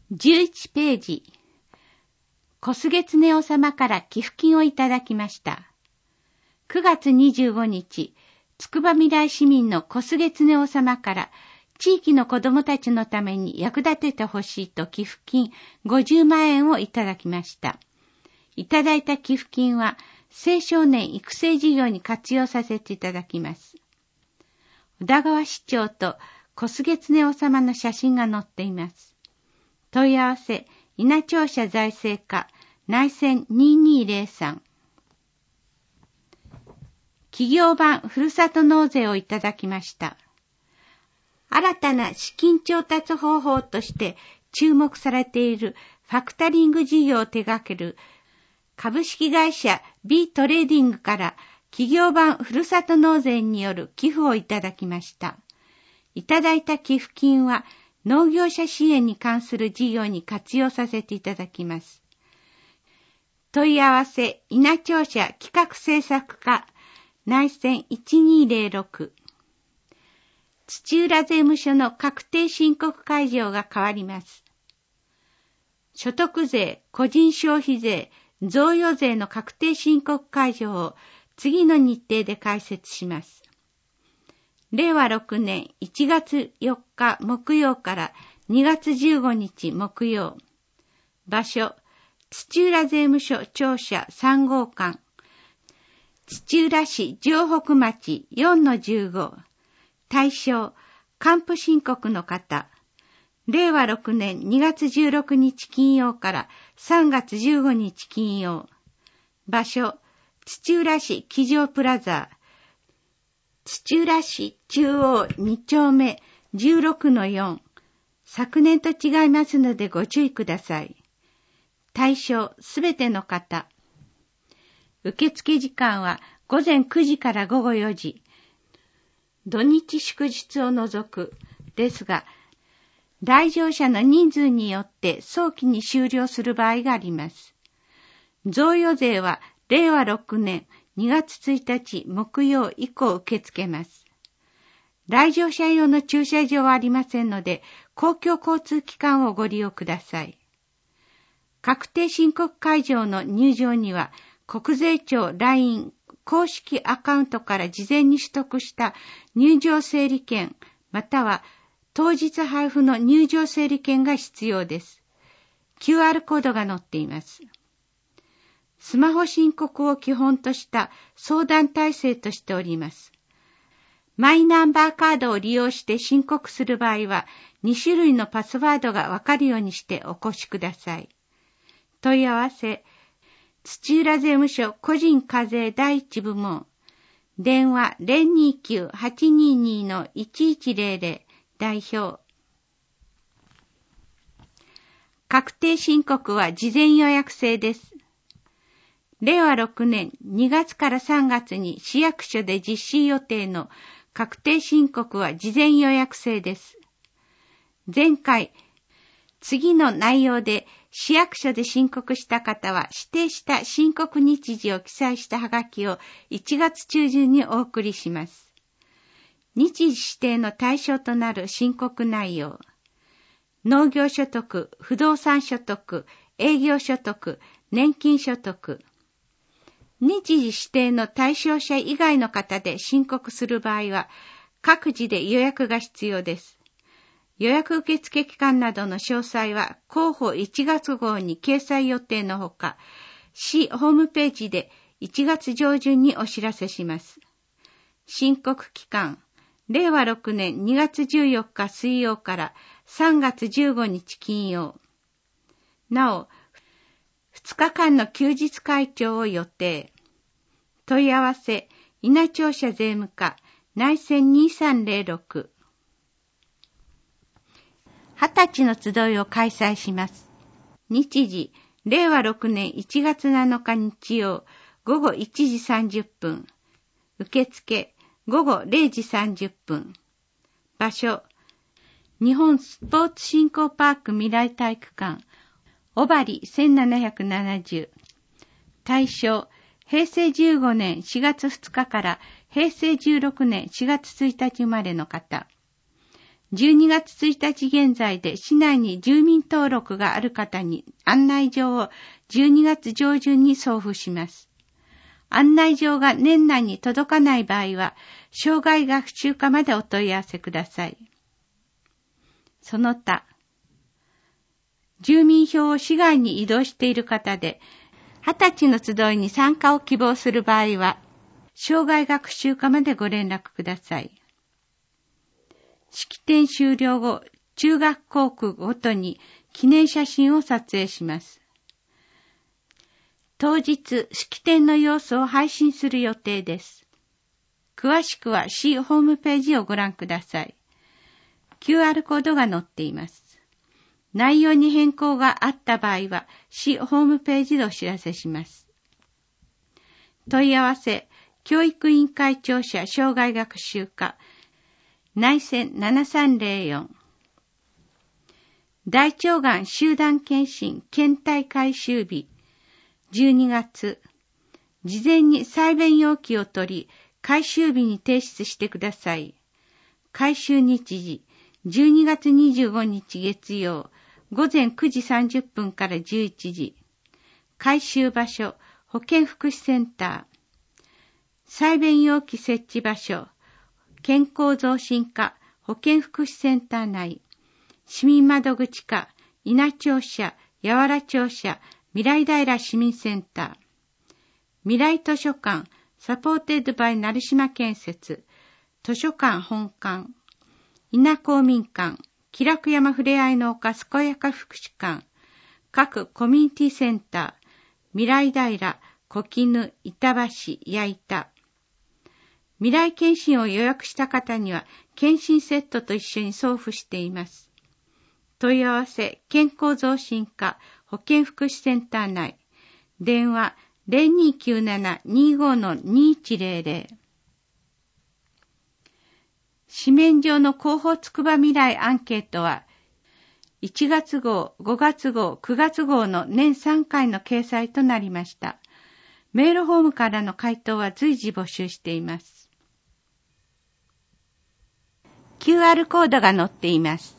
11ページ。小菅恒夫様から寄付金をいただきました。9月25日、つくばみらい市民の小菅恒夫様から地域の子どもたちのために役立ててほしいと寄付金50万円をいただきました。いただいた寄付金は青少年育成事業に活用させていただきます。小田川市長と小菅恒夫様の写真が載っています。問い合わせ、稲庁舎財政課、内線2203。企業版ふるさと納税をいただきました。新たな資金調達方法として注目されているファクタリング事業を手掛ける株式会社 B トレーディングから企業版ふるさと納税による寄付をいただきました。いただいた寄付金は農業者支援に関する事業に活用させていただきます。問い合わせ、稲庁舎企画制作課、内線1206。土浦税務署の確定申告会場が変わります。所得税、個人消費税、贈与税の確定申告会場を次の日程で開設します。令和6年1月4日木曜から2月15日木曜。場所、土浦税務署庁舎3号館。土浦市城北町 4-15。対象、還付申告の方。令和6年2月16日金曜から3月15日金曜。場所、土浦市機場プラザ。土浦市中央2丁目 16-4。昨年と違いますのでご注意ください。対象すべての方。受付時間は午前9時から午後4時。土日祝日を除くですが、来場者の人数によって早期に終了する場合があります。贈与税は令和6年2月1日木曜以降受け付けます。来場者用の駐車場はありませんので、公共交通機関をご利用ください。確定申告会場の入場には、国税庁 LINE 公式アカウントから事前に取得した入場整理券、または当日配布の入場整理券が必要です。QR コードが載っています。スマホ申告を基本とした相談体制としております。マイナンバーカードを利用して申告する場合は、2種類のパスワードがわかるようにしてお越しください。問い合わせ、土浦税務署個人課税第一部門。電話 029-822-1100 代表。確定申告は事前予約制です。令和6年2月から3月に市役所で実施予定の確定申告は事前予約制です。前回、次の内容で市役所で申告した方は指定した申告日時を記載したはがきを1月中旬にお送りします。日時指定の対象となる申告内容。農業所得、不動産所得、営業所得、年金所得。日時指定の対象者以外の方で申告する場合は、各自で予約が必要です。予約受付期間などの詳細は、広報1月号に掲載予定のほか、市ホームページで1月上旬にお知らせします。申告期間、令和6年2月14日水曜から3月15日金曜。なお、2日間の休日会長を予定。問い合わせ、稲庁舎税務課、内線2306。20歳の集いを開催します。日時、令和6年1月7日日曜、午後1時30分。受付、午後0時30分。場所、日本スポーツ振興パーク未来体育館、小針1770。対象、平成15年4月2日から平成16年4月1日生まれの方。 12月1日現在で市内に住民登録がある方に案内状を12月上旬に送付します。案内状が年内に届かない場合は、生涯学習課までお問い合わせください。その他、住民票を市外に移動している方で、20歳の集いに参加を希望する場合は、生涯学習課までご連絡ください。式典終了後、中学校区ごとに記念写真を撮影します。当日、式典の様子を配信する予定です。詳しくは市ホームページをご覧ください。QR コードが載っています。内容に変更があった場合は、市ホームページでお知らせします。問い合わせ、教育委員会庁舎生涯学習課、内線7304。大腸がん集団検診検体回収日、12月。事前に採便要記を取り、回収日に提出してください。回収日時、12月25日月曜、午前9時30分から11時。回収場所、保健福祉センター。採便要記設置場所、健康増進課、保健福祉センター内。市民窓口課、稲庁舎、八原庁舎、未来平市民センター。未来図書館、サポーテッドバイ成島建設。図書館本館。稲公民館、喜楽山ふれあいの丘健やか福祉館。各コミュニティセンター。未来平、小絹、板橋、矢板。未来検診を予約した方には、検診セットと一緒に送付しています。問い合わせ、健康増進課、保健福祉センター内。電話、0297-25-2100。紙面上の広報つくば未来アンケートは、1月号、5月号、9月号の年3回の掲載となりました。メールフォームからの回答は随時募集しています。QR コードが載っています。